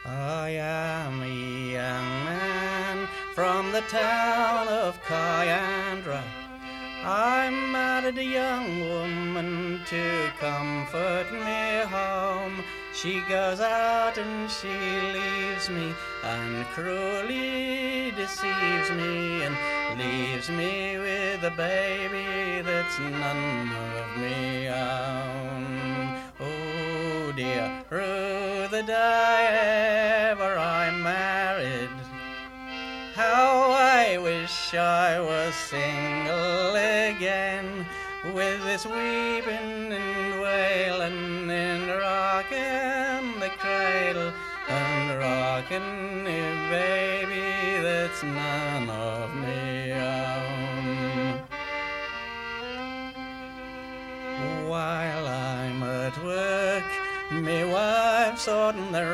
I am a young man from the town of Kyandra. I married a young woman to comfort me home. She goes out and she leaves me and cruelly deceives me and leaves me with a baby that's none of me own. Oh dear, through the day ever I married, how I wish I was single again, with this weeping and wailing and rocking the cradle and rocking the baby that's none of me own. While I'm at work, me wife's on the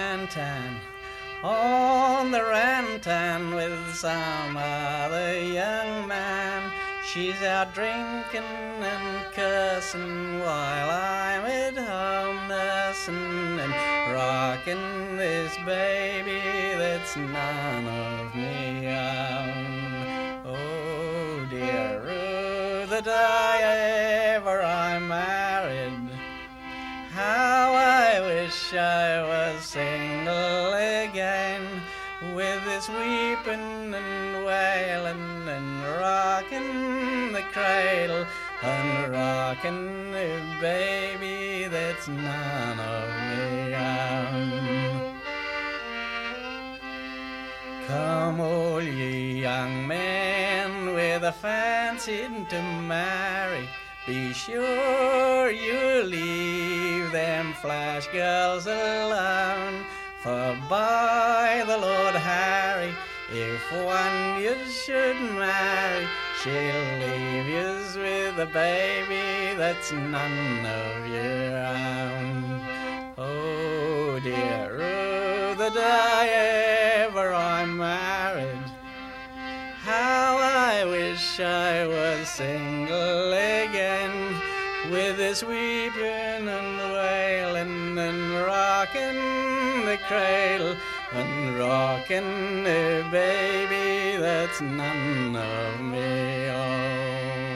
rantan with some other young man. She's out drinking and cursing while I'm at home nursing and rocking this baby that's none of me own. Oh dear, oh, the day ever I married, how I wish I was single again, with this weeping and wailing and rocking the cradle and rocking the baby that's none of me own. Come all ye young men with a fancy to marry, be sure you leave them flash girls alone. For by the Lord Harry, if one you should marry, she'll leave yous with a baby that's none of your own. Oh dear, oh, the day ever I'm married, how I wish I was single again, with this weeping and wailing and rocking the cradle and rocking the baby that's none of me own.